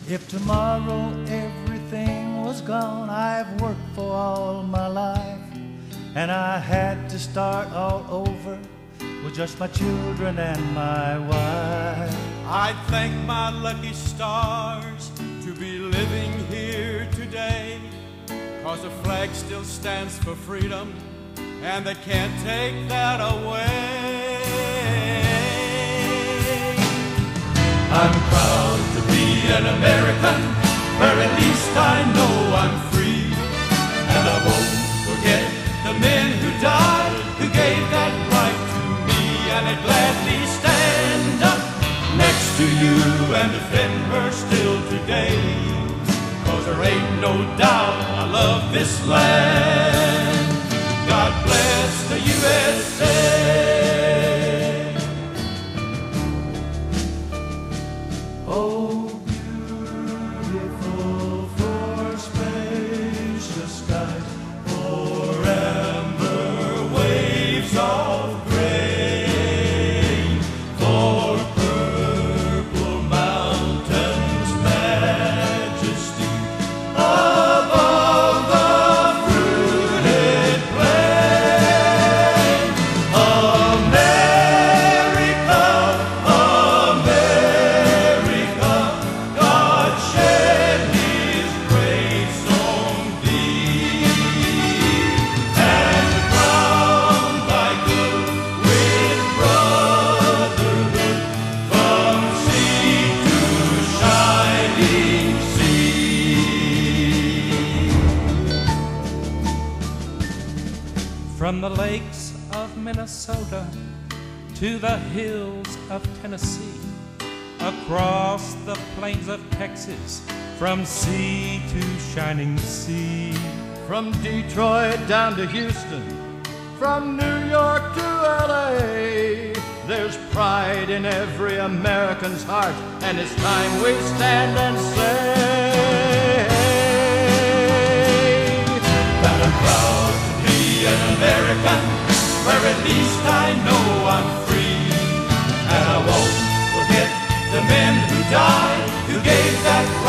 If tomorrow everything was gone, I've worked for all my life, and I had to start all over with just my children and my wife. I'd thank my lucky stars to be living here today, 'cause the flag still stands for freedom, and they can't take that away. I'm proud to be an American, where at least I know I'm free, and I won't forget the men who died, who gave that right to me, and I'd gladly stand up next to you and defend her still today, 'cause there ain't no doubt I love this land. God bless the USA. Oh, beautiful for spacious skies, for amber waves of grain, for purple mountains' majesty, above the fruited plain. America, America, God shed His grace on thee, and crown thy good with brotherhood from sea to shining sea. From the lakes of Minnesota to the hills of Tennessee, across the plains of Texas, from sea to shining sea. From Detroit down to Houston, from New York to LA, there's pride in every American's heart, and it's time we stand and say That I'm proud to be an American, where at least I know I'm free, and I won't forget the men who died, who gave that